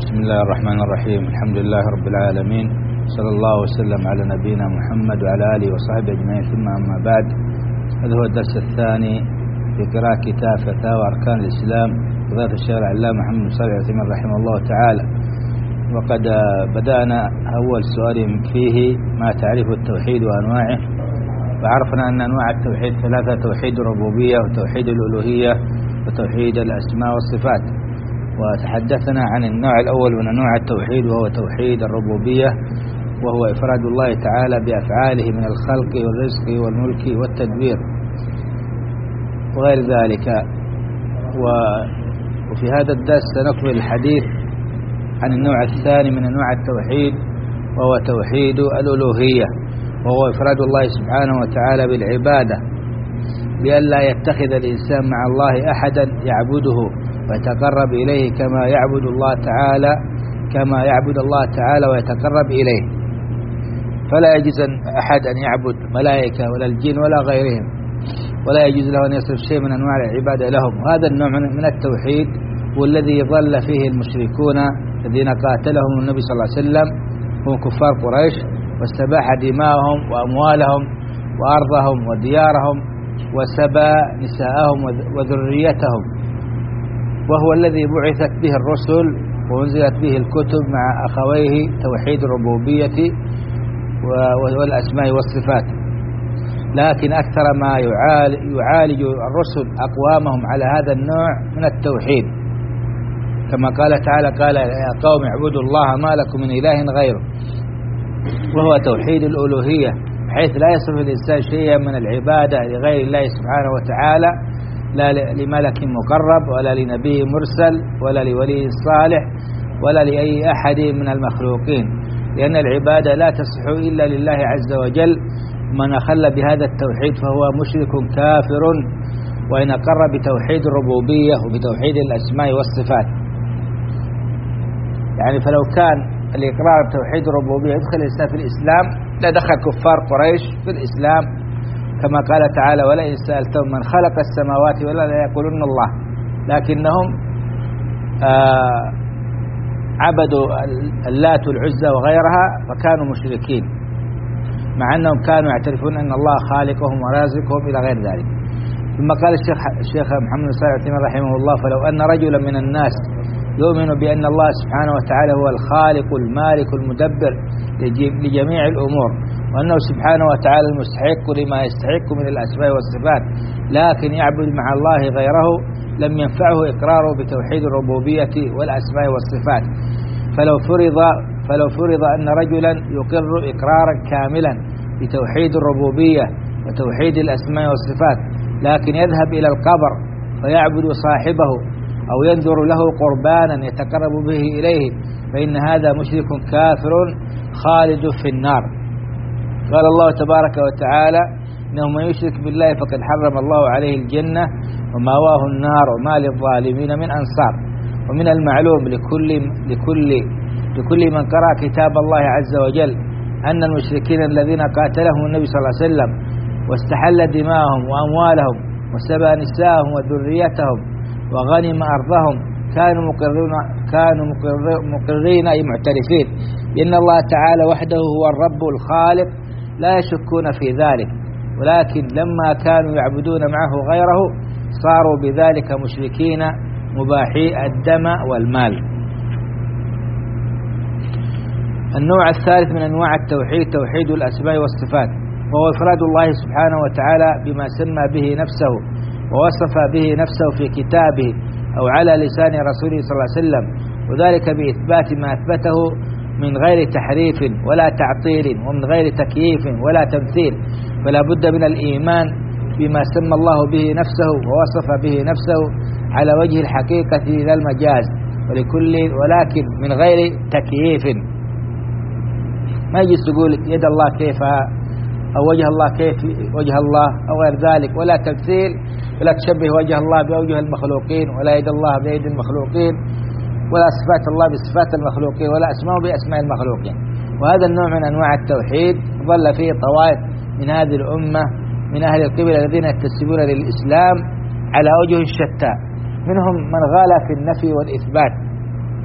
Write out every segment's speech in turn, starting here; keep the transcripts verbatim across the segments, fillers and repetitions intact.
بسم الله الرحمن الرحيم. الحمد لله رب العالمين، صلى الله وسلم على نبينا محمد وعلى آله وصحبه أجمعين، ثم أما بعد. هذا هو الدرس الثاني في قراءة كتاب فتاوى أركان الإسلام فضيلة الشيخ العلامة محمد بن صالح العثيمين رحمه الله تعالى. وقد بدأنا أول سؤال فيه ما تعريف التوحيد وأنواعه، وعرفنا أن أنواع التوحيد ثلاثة: توحيد الربوبية وتوحيد الألوهية وتوحيد الأسماء والصفات. وتحدثنا عن النوع الأول من أنواع التوحيد وهو توحيد الربوبية، وهو إفراد الله تعالى بأفعاله من الخلق والرزق والملك والتدبير وغير ذلك. وفي هذا الدرس سنكمل الحديث عن النوع الثاني من أنواع التوحيد وهو توحيد الألوهية، وهو إفراد الله سبحانه وتعالى بالعبادة لئلا يتخذ الإنسان مع الله أحدا يعبده ويتقرب إليه كما يعبد الله تعالى كما يعبد الله تعالى ويتقرب إليه. فلا يجوز أحد أن يعبد ملائكة ولا الجن ولا غيرهم، ولا يجوز له أن يصرف شيء من أنواع العبادة لهم. هذا النوع من التوحيد والذي ظل فيه المشركون الذين قاتلهم النبي صلى الله عليه وسلم هم كفار قريش، واستباح دماءهم وأموالهم وأرضهم وديارهم وسبى نساءهم وذريتهم، وهو الذي بعثت به الرسل وأنزلت به الكتب مع أخويه توحيد الربوبية والأسماء والصفات. لكن أكثر ما يعالج الرسل أقوامهم على هذا النوع من التوحيد، كما قال تعالى: قال يا قوم اعبدوا الله ما لكم من إله غيره، وهو توحيد الألوهية، حيث لا يصرف الإنسان شيئا من العبادة لغير الله سبحانه وتعالى، لا لملك مقرب ولا لنبي مرسل ولا لولي صالح ولا لأي أحد من المخلوقين، لأن العبادة لا تصح إلا لله عز وجل. من أخل بهذا التوحيد فهو مشرك كافر، وإن أقر بتوحيد الربوبية وبتوحيد الأسماء والصفات. يعني فلو كان الإقرار بتوحيد الربوبية يدخل الإنسان في الإسلام لدخل كفار قريش في الإسلام، كما قال تعالى: ولئن سألتهم من خلق السماوات والأرض ليقولن الله. لكنهم آه عبدوا اللات والعزى وغيرها فكانوا مشركين، مع أنهم كانوا يعترفون أن الله خالقهم ورازقهم إلى غير ذلك. ثم قال الشيخ الشيخ محمد بن صالح العثيمين رحمه الله: فلو أن رجلا من الناس يؤمن بأن الله سبحانه وتعالى هو الخالق المالك المدبر لجميع الأمور، وأنه سبحانه وتعالى المستحق لما يستحق من الأسماء والصفات، لكن يعبد مع الله غيره، لم ينفعه إقراره بتوحيد الربوبية والأسماء والصفات. فلو فرض فلو فرض أن رجلا يقر إقرارا كاملا بتوحيد الربوبية وتوحيد الأسماء والصفات، لكن يذهب إلى القبر فيعبد صاحبه أو ينذر له قربانا يتقرب به إليه، فإن هذا مشرك كافر خالد في النار. قال الله تبارك وتعالى: إنه من يشرك بالله فقد حرم الله عليه الجنة ومأواه النار وما للظالمين من أنصار. ومن المعلوم لكل لكل لكل من قرأ كتاب الله عز وجل أن المشركين الذين قاتلهم النبي صلى الله عليه وسلم واستحل دماءهم وأموالهم وسبى نساءهم وذريتهم وغنم أرضهم كانوا مقرين كانوا مقرين أي معترفين بأن الله تعالى وحده هو الرب الخالق، لا يشكون في ذلك، ولكن لما كانوا يعبدون معه غيره صاروا بذلك مشركين مباحي الدم والمال. النوع الثالث من أنواع التوحيد توحيد الأسماء والصفات، وهو إفراد الله سبحانه وتعالى بما سمى به نفسه ووصف به نفسه في كتابه أو على لسان رسوله صلى الله عليه وسلم، وذلك بإثبات ما أثبته من غير تحريف ولا تعطيل ومن غير تكييف ولا تمثيل. فلا بد من الإيمان بما سمى الله به نفسه ووصف به نفسه على وجه الحقيقة لا المجاز، ولكل ولكن من غير تكييف. ما يجي تقول يد الله كيفها أو وجه الله كيف وجه الله أو غير ذلك، ولا تمثيل، ولا تشبه وجه الله بوجه المخلوقين، ولا يد الله بيد المخلوقين، ولا صفات الله بصفات المخلوقين، ولا أسماء بأسماء المخلوقين. وهذا النوع من أنواع التوحيد ظل فيه طوائف من هذه الأمة من أهل القبلة الذين ينتسبون للإسلام على وجه شتى، منهم من غالى في النفي والإثبات،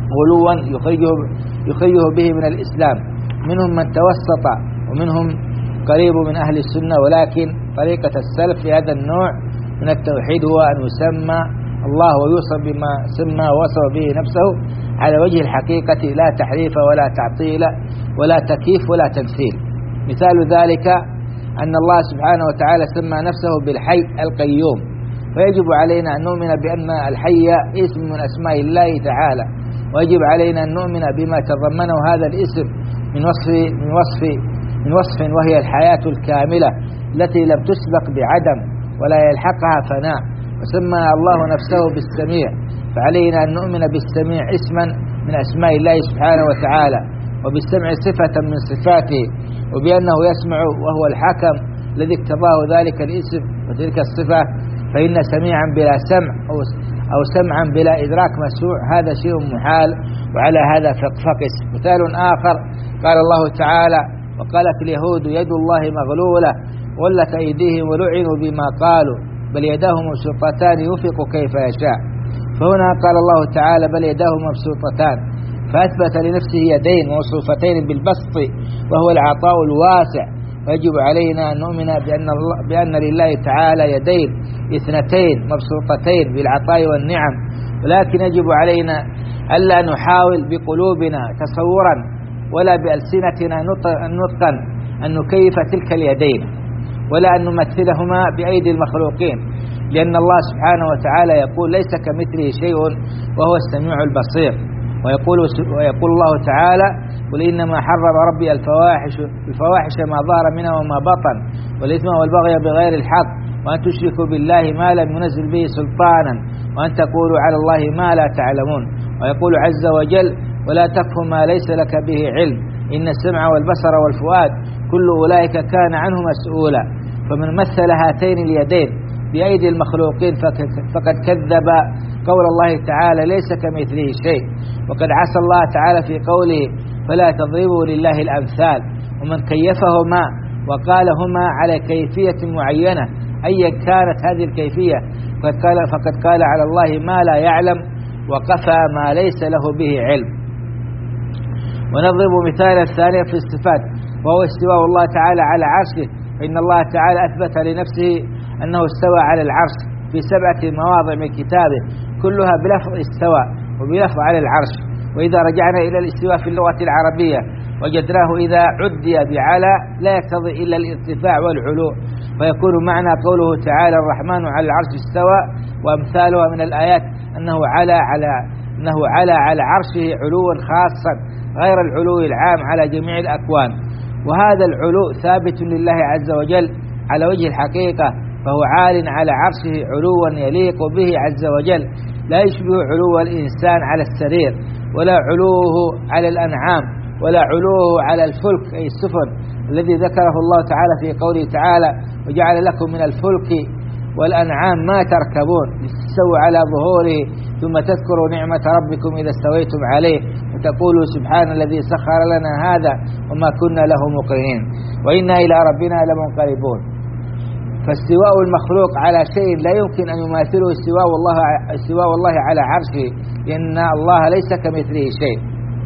غلوا يخرجه, يخرجه به من الإسلام. منهم من توسط ومنهم قريب من أهل السنة، ولكن طريقة السلف في هذا النوع من التوحيد هو أن يسمى الله ويوصف بما سمى ووصف به نفسه على وجه الحقيقة، لا تحريف ولا تعطيل ولا تكييف ولا تمثيل. مثال ذلك أن الله سبحانه وتعالى سمى نفسه بالحي القيوم، فيجب علينا أن نؤمن بأن الحي اسم من أسماء الله تعالى، ويجب علينا أن نؤمن بما تضمنه هذا الاسم من وصف من وصف من وصف وهي الحياة الكاملة التي لم تسبق بعدم ولا يلحقها فناء. وسمى الله نفسه بالسميع، فعلينا أن نؤمن بالسميع اسما من أسماء الله سبحانه وتعالى، وبالسمع صفة من صفاته، وبأنه يسمع وهو الحكم الذي اقتضاه ذلك الاسم وتلك الصفة. فإن سميعا بلا سمع أو سمعا بلا إدراك مسموع هذا شيء محال، وعلى هذا فقس. مثال آخر قال الله تعالى: وقالت اليهود يد الله مغلولة غلت أيديهم ولعنوا بما قالوا بل يداه مبسوطتان ينفق كيف يشاء. فهنا قال الله تعالى بل يداه مبسوطتان، فأثبت لنفسه يدين موصوفتين بالبسط وهو العطاء الواسع. ويجب علينا أن نؤمن بأن, بأن لله تعالى يدين اثنتين مبسوطتين بالعطاء والنعم، ولكن يجب علينا ألا نحاول بقلوبنا تصورا ولا بألسنتنا نطقا أن نكيف تلك اليدين ولا أن نمثلهما بأيدي المخلوقين، لأن الله سبحانه وتعالى يقول ليس كمثله شيء وهو السميع البصير. ويقول, ويقول الله تعالى: قل إنما حرم ربي الفواحش, الفواحش ما ظهر منها وما بطن والإثم والبغي بغير الحق وأن تشركوا بالله ما لم ينزل به سلطانا وأن تقولوا على الله ما لا تعلمون. ويقول عز وجل: ولا تقف ما ليس لك به علم إن السمع والبصر والفؤاد كل أولئك كان عنه مسؤولا. فمن مثل هاتين اليدين بأيدي المخلوقين فقد كذب قول الله تعالى ليس كمثله شيء، وقد عصى الله تعالى في قوله فلا تضربوا لله الأمثال. ومن كيفهما وقال هما على كيفية معينة أيا كانت هذه الكيفية فقد قال, فقد قال على الله ما لا يعلم وقفى ما ليس له به علم. ونضرب مثالا ثانيا في الصفات وهو استواء الله تعالى على عرشه، فإن الله تعالى أثبت لنفسه أنه استوى على العرش في سبعة مواضع من كتابه كلها بلفظ استوى وبلفظ على العرش. وإذا رجعنا إلى الاستواء في اللغة العربية وجدناه إذا عدي بعلى لا يقتضي إلا الارتفاع والعلو، فيكون معنى قوله تعالى الرحمن على العرش استوى وأمثالها من الآيات أنه على على أنه على على عرشه علوا خاصا غير العلو العام على جميع الأكوان. وهذا العلو ثابت لله عز وجل على وجه الحقيقة، فهو عال على عرشه علوا يليق به عز وجل لا يشبه علو الإنسان على السرير، ولا علوه على الأنعام، ولا علوه على الفلك أي السفن الذي ذكره الله تعالى في قوله تعالى وجعل لكم من الفلك والأنعام ما تركبون لتستووا على ظهوره ثم تذكروا نعمة ربكم إذا استويتم عليه وتقولوا سبحان الذي سخر لنا هذا وما كنا له مقرنين وإنا إلى ربنا لمنقلبون. فاستواء المخلوق على شيء لا يمكن أن يماثله استواء الله, استواء الله على عرشه، لأن الله ليس كمثله شيء.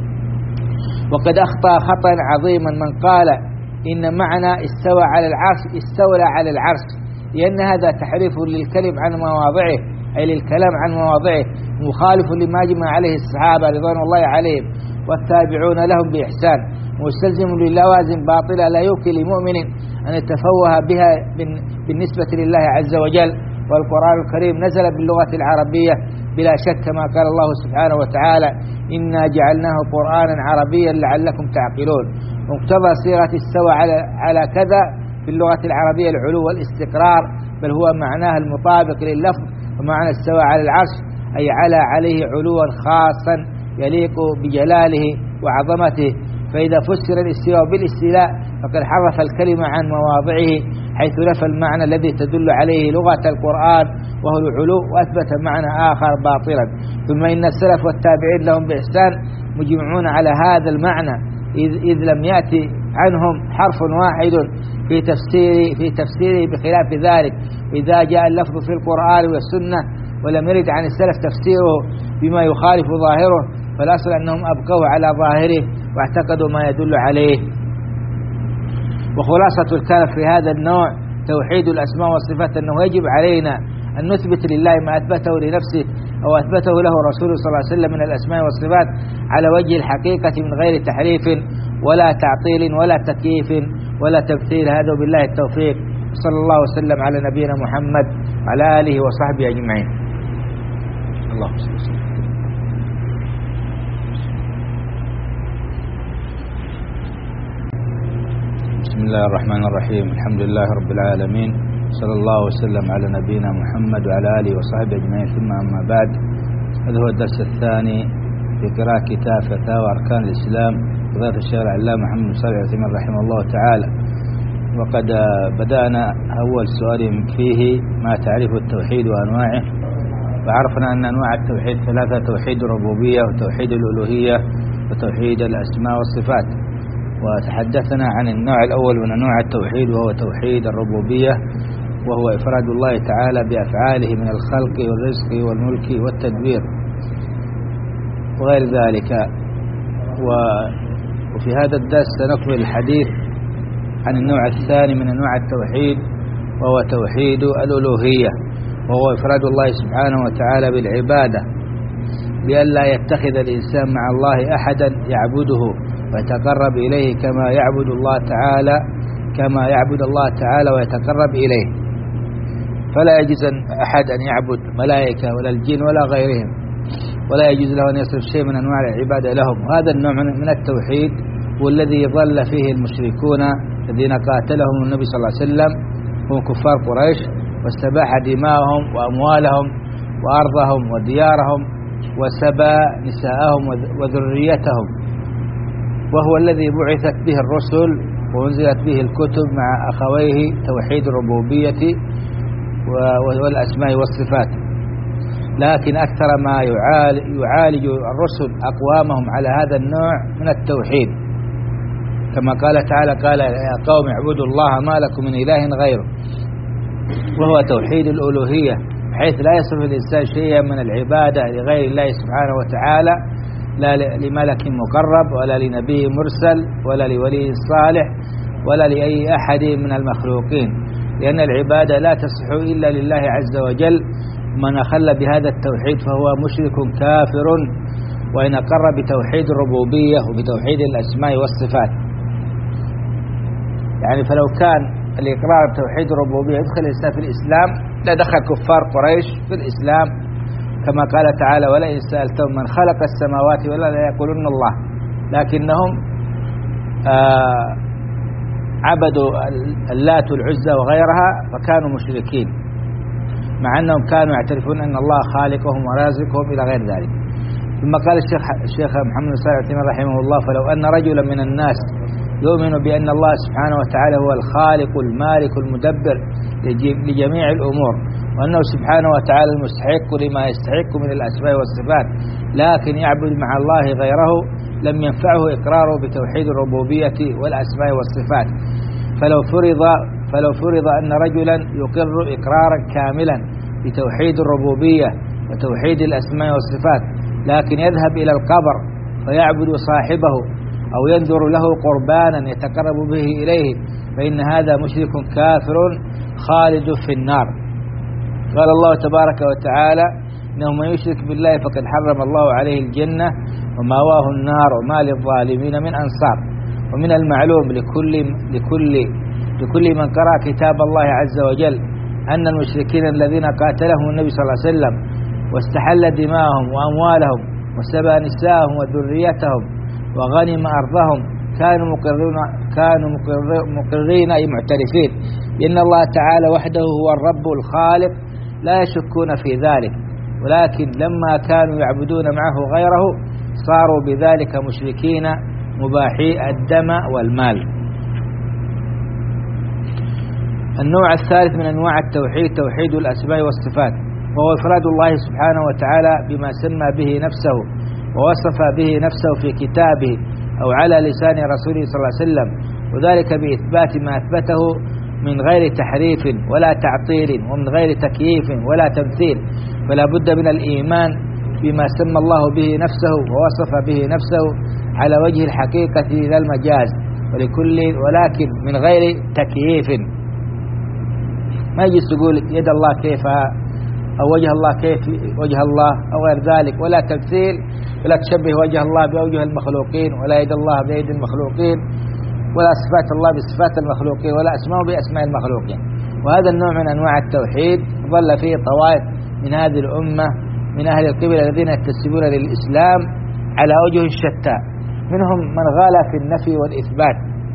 وقد أخطأ خطأ عظيما من قال إن معنى استوى على العرش استولى على العرش، لأن هذا تحريف للكلم عن مواضعه أي للكلام عن مواضعه، مخالف لما أجمع عليه الصحابة رضوان الله عليهم والتابعون لهم بإحسان، مستلزم للوازم باطلة لا يمكن لمؤمن أن يتفوه بها بالنسبة لله عز وجل. والقرآن الكريم نزل باللغة العربية بلا شك كما قال الله سبحانه وتعالى إنا جعلناه قرآنا عربيا لعلكم تعقلون. مقتضى صيغة استوى على على كذا في اللغة العربية العلو والاستقرار، بل هو معناها المطابق لللفظ. ومعنى استوى على العرش أي على عليه علوا خاصا يليق بجلاله وعظمته. فإذا فسر الاستواء بالاستيلاء فقد حرف الكلمة عن مواضعه حيث نفى المعنى الذي تدل عليه لغة القرآن وهو العلو وأثبت معنى آخر باطلا. ثم إن السلف والتابعين لهم بإحسان مجمعون على هذا المعنى، إذ, إذ لم يأتي عنهم حرف واحد في تفسيره في تفسيره بخلاف ذلك. إذا جاء اللفظ في القرآن والسنة ولم يرد عن السلف تفسيره بما يخالف ظاهره فالأصل أنهم أبقوا على ظاهره واعتقدوا ما يدل عليه. وخلاصة الكلام في هذا النوع توحيد الأسماء والصفات أنه يجب علينا أن نثبت لله ما أثبته لنفسه أو أثبته له رسوله صلى الله عليه وسلم من الأسماء والصفات على وجه الحقيقة من غير تحريف ولا تعطيل ولا تكييف ولا تمثيل. هذا بالله التوفيق. صلى الله وسلم على نبينا محمد وعلى آله وصحبه أجمعين. اللهم صل وسلم. بسم الله الرحمن الرحيم. الحمد لله رب العالمين، صلى الله وسلم على نبينا محمد وعلى آله وصحبه أجمعين. ثم أما بعد، هذا هو الدرس الثاني في قراءة كتاب فتاوى أركان الإسلام فضيلة الشيخ العلامة محمد بن صالح العثيمين رحمه الله تعالى. وقد بدأنا أول سؤال فيه ما تعريف التوحيد وأنواعه، وعرفنا أن أنواع التوحيد ثلاثة: توحيد الربوبية وتوحيد الألوهية وتوحيد الأسماء والصفات. وتحدثنا عن النوع الأول من أنواع التوحيد وهو توحيد الربوبية، وهو إفراد الله تعالى بأفعاله من الخلق والرزق والملك والتدبير وغير ذلك. وفي هذا الدرس سنكمل الحديث عن النوع الثاني من أنواع التوحيد وهو توحيد الألوهية، وهو إفراد الله سبحانه وتعالى بالعبادة بأن لا يتخذ الإنسان مع الله أحدا يعبده ويتقرب إليه كما يعبد الله تعالى كما يعبد الله تعالى ويتقرب إليه. فلا يجوز أحد أن يعبد ملائكة ولا الجن ولا غيرهم، ولا يجوز له أن يصرف شيء من أنواع العبادة لهم. وهذا النوع من التوحيد هو الذي ظل فيه المشركون الذين قاتلهم النبي صلى الله عليه وسلم، هم كفار قريش، واستباح دماءهم وأموالهم وأرضهم وديارهم وسبى نساءهم وذريتهم، وهو الذي بعثت به الرسل وأنزلت به الكتب مع أخويه توحيد الربوبية والأسماء والصفات. لكن أكثر ما يعالج الرسل أقوامهم على هذا النوع من التوحيد، كما قال تعالى: قال يا قوم اعبدوا الله ما لكم من إله غيره، وهو توحيد الألوهية، حيث لا يصرف الإنسان شيئا من العبادة لغير الله سبحانه وتعالى، لا لملك مقرب ولا لنبي مرسل ولا لولي صالح ولا لأي أحد من المخلوقين، لأن العبادة لا تصح إلا لله عز وجل. من أخل بهذا التوحيد فهو مشرك كافر، وإن أقر بتوحيد الربوبية وبتوحيد الأسماء والصفات. يعني فلو كان الإقرار بتوحيد الربوبية يدخل الإنسان في الإسلام لدخل كفار قريش في الإسلام، كما قال تعالى: ولئن سألتهم من خلق السماوات والأرض ليقولن الله. لكنهم آه عبدوا اللات والعزى وغيرها فكانوا مشركين، مع أنهم كانوا يعترفون أن الله خالقهم ورازقهم إلى غير ذلك. ثم قال الشيخ الشيخ محمد بن صالح العثيمين رحمه الله: فلو أن رجلا من الناس يؤمن بأن الله سبحانه وتعالى هو الخالق المالك المدبر لجميع الأمور، وأنه سبحانه وتعالى المستحق لما يستحق من الأسماء والصفات، لكن يعبد مع الله غيره، لم ينفعه إقراره بتوحيد الربوبية والأسماء والصفات. فلو فرض فلو فرض أن رجلا يقر إقرارا كاملا بتوحيد الربوبية وتوحيد الأسماء والصفات، لكن يذهب إلى القبر فيعبد صاحبه أو ينذر له قربانا يتقرب به إليه، فإن هذا مشرك كافر خالد في النار. قال الله تبارك وتعالى: إنه من يشرك بالله فقد حرم الله عليه الجنة ومأواه النار وما للظالمين من أنصار. ومن المعلوم لكل لكل لكل من قرأ كتاب الله عز وجل أن المشركين الذين قاتلهم النبي صلى الله عليه وسلم واستحل دماءهم وأموالهم وسبى نساءهم وذريتهم وغنم أرضهم كانوا مقرين كانوا مقرين أي معترفين بأن الله تعالى وحده هو الرب الخالق، لا يشكون في ذلك، ولكن لما كانوا يعبدون معه غيره صاروا بذلك مشركين مباحي الدم والمال. النوع الثالث من أنواع التوحيد توحيد الأسماء والصفات، وهو إفراد الله سبحانه وتعالى بما سمى به نفسه ووصف به نفسه في كتابه أو على لسان رسوله صلى الله عليه وسلم، وذلك بإثبات ما أثبته من غير تحريف ولا تعطيل ومن غير تكييف ولا تمثيل. فلا بد من الإيمان بما سمى الله به نفسه ووصف به نفسه على وجه الحقيقة لا المجاز، ولكل ولكن من غير تكييف. ما يجي تقول يد الله كيف أو وجه الله كيف وجه الله أو غير ذلك، ولا تمثيل، ولا تشبه وجه الله بوجه المخلوقين، ولا يد الله بيد المخلوقين، ولا صفات الله بصفات المخلوقين، ولا أسماء بأسماء المخلوقين. وهذا النوع من أنواع التوحيد ظل فيه طوائف من هذه الأمة من أهل القبلة الذين ينتسبون للإسلام على وجه شتى، منهم من غالى في النفي والإثبات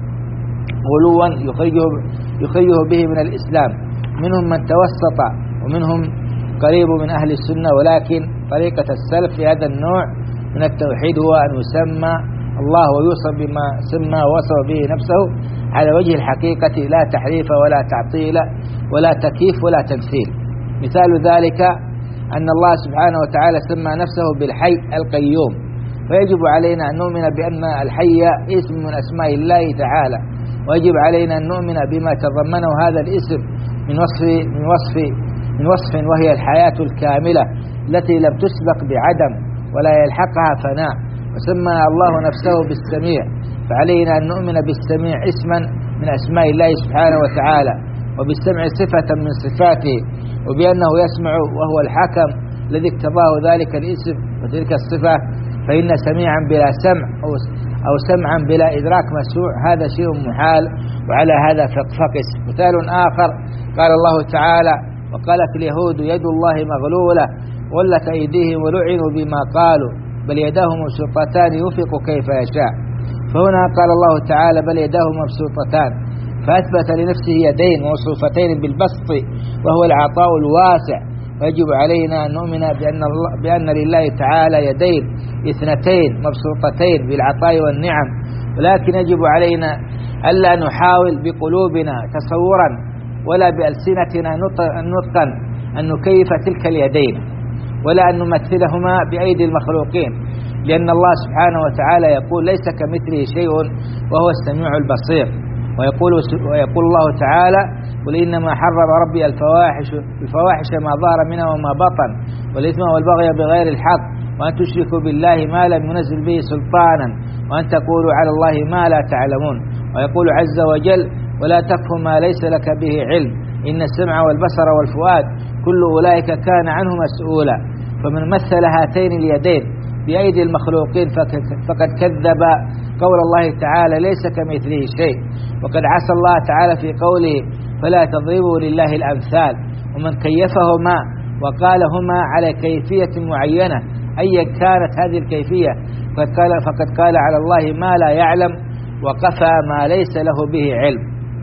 غلوا يخرجه, يخرجه به من الإسلام، منهم من توسط، ومنهم قريب من أهل السنة. ولكن طريقة السلف في هذا النوع من التوحيد هو أن يسمى الله ويوصف بما سمى ووصف به نفسه على وجه الحقيقة، لا تحريف ولا تعطيل ولا تكييف ولا تمثيل. مثال ذلك أن الله سبحانه وتعالى سمى نفسه بالحي القيوم، فيجب علينا أن نؤمن بأن الحي اسم من أسماء الله تعالى، ويجب علينا أن نؤمن بما تضمنه هذا الاسم من وصف من وصف من وصف وهي الحياة الكاملة التي لم تسبق بعدم ولا يلحقها فناء. وسمى الله نفسه بالسميع، فعلينا أن نؤمن بالسميع اسما من أسماء الله سبحانه وتعالى، وبالسمع صفة من صفاته، وبأنه يسمع وهو الحكم الذي اقتضاه ذلك الاسم وتلك الصفة. فإن سميعا بلا سمع أو سمعا بلا إدراك مسوع هذا شيء محال، وعلى هذا فقس. مثال آخر قال الله تعالى: وقالت اليهود يد الله مغلولة غلت أيديهم ولعنوا بما قالوا بل يداه مبسوطتان ينفق كيف يشاء. فهنا قال الله تعالى بل يداه مبسوطتان، فأثبت لنفسه يدين موصوفتين بالبسط وهو العطاء الواسع. ويجب علينا أن نؤمن بأن, الله بأن لله تعالى يدين اثنتين مبسوطتين بالعطاء والنعم، ولكن يجب علينا ألا نحاول بقلوبنا تصورا ولا بألسنتنا نطقا أن نكيف تلك اليدين، ولا أن نمثلهما بأيدي المخلوقين، لأن الله سبحانه وتعالى يقول ليس كمثله شيء وهو السميع البصير. ويقول, ويقول الله تعالى: قل إنما حرم ربي الفواحش, الفواحش ما ظهر منها وما بطن والإثم والبغي بغير الحق وأن تشركوا بالله ما لم ينزل به سلطانا وأن تقولوا على الله ما لا تعلمون. ويقول عز وجل: ولا تقف ما ليس لك به علم إن السمع والبصر والفؤاد كل أولئك كان عنه مسؤولا. فمن مثل هاتين اليدين بأيدي المخلوقين فقد كذب قول الله تعالى ليس كمثله شيء، وقد عصى الله تعالى في قوله فلا تضربوا لله الأمثال. ومن كيفهما وقال هما على كيفية معينة أي كانت هذه الكيفية فقد قال, فقد قال على الله ما لا يعلم وقفى ما ليس له به علم.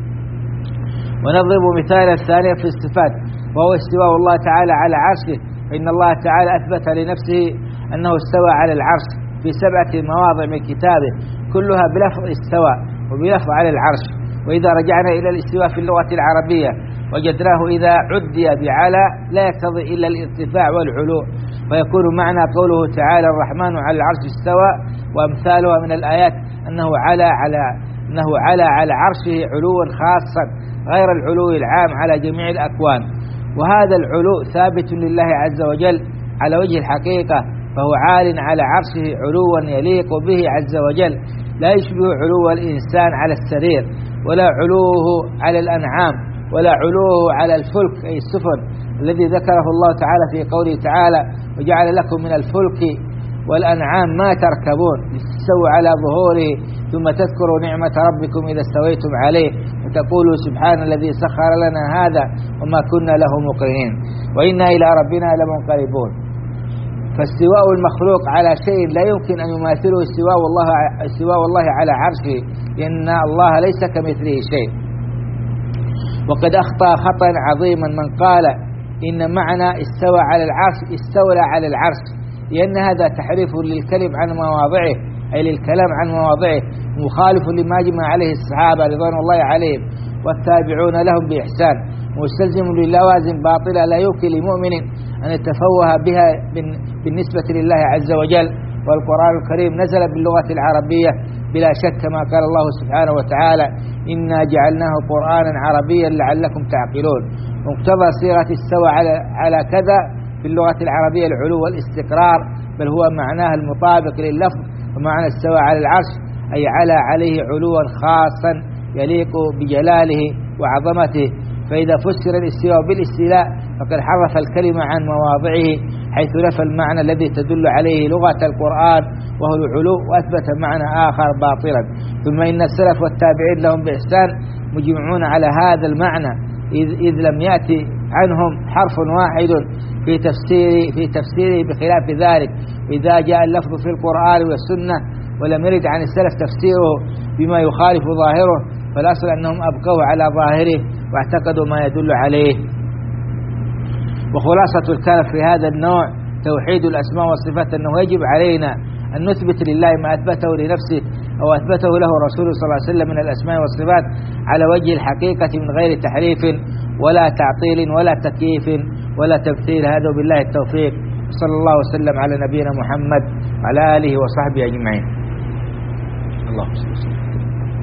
ونضرب مثالا ثانيا في الصفات وهو استواء الله تعالى على عرشه، فإن الله تعالى أثبت لنفسه أنه استوى على العرش في سبعة مواضع من كتابه كلها بلفظ استوى وبلفظ على العرش. وإذا رجعنا إلى الاستواء في اللغة العربية وجدناه إذا عدي بعلى لا يقتضي إلا الارتفاع والعلو، فيكون معنى قوله تعالى الرحمن على العرش استوى وأمثالها من الآيات أنه على على أنه على على عرشه علوا خاصا غير العلو العام على جميع الأكوان. وهذا العلو ثابت لله عز وجل على وجه الحقيقة، فهو عال على عرشه علوا يليق به عز وجل لا يشبه علو الإنسان على السرير، ولا علوه على الأنعام، ولا علوه على الفلك أي السفن الذي ذكره الله تعالى في قوله تعالى وجعل لكم من الفلك والأنعام ما تركبون لتستووا على ظهوره ثم تذكروا نعمة ربكم إذا استويتم عليه وتقولوا سبحان الذي سخر لنا هذا وما كنا له مقرنين وإنا إلى ربنا لمنقلبون. فاستواء المخلوق على شيء لا يمكن أن يماثله استواء الله, استواء الله على عرشه، لأن الله ليس كمثله شيء. وقد أخطأ خطأ عظيما من قال إن معنى استوى على العرش استولى على العرش، لأن هذا تحريف للكلم عن مواضعه أي للكلام عن مواضعه، مخالف لما أجمع عليه الصحابة رضوان الله عليهم والتابعون لهم بإحسان، مستلزم للوازم باطلة لا يمكن لمؤمن أن يتفوه بها بالنسبة لله عز وجل. والقرآن الكريم نزل باللغة العربية بلا شك كما قال الله سبحانه وتعالى إنا جعلناه قرآنا عربيا لعلكم تعقلون. مقتضى صيغة استوى على على كذا في اللغة العربية العلو والاستقرار، بل هو معناه المطابق لللفظ، ومعنى استوى على العرش أي على عليه علوا خاصا يليق بجلاله وعظمته. فإذا فسر الاستواء بالاستيلاء فقد حرف الكلمة عن مواضعه، حيث نفى المعنى الذي تدل عليه لغة القرآن وهو العلو، وأثبت معنى آخر باطلا. ثم إن السلف والتابعين لهم بإحسان مجمعون على هذا المعنى، إذ, إذ لم يأتي عنهم حرف واحد في تفسيره في تفسيره بخلاف ذلك. إذا جاء اللفظ في القرآن والسنة ولم يرد عن السلف تفسيره بما يخالف ظاهره، فالأصل أنهم أبقوا على ظاهره واعتقدوا ما يدل عليه. وخلاصة الكلام في هذا النوع توحيد الأسماء والصفات، أنه يجب علينا أن نثبت لله ما أثبته لنفسه أو أثبته له رسوله صلى الله عليه وسلم من الأسماء والصفات على وجه الحقيقة من غير تحريف ولا تعطيل ولا تكييف ولا تمثيل. هذا بالله التوفيق، صلى الله وسلم على نبينا محمد وعلى آله وصحبه أجمعين. اللهم صل وسلم.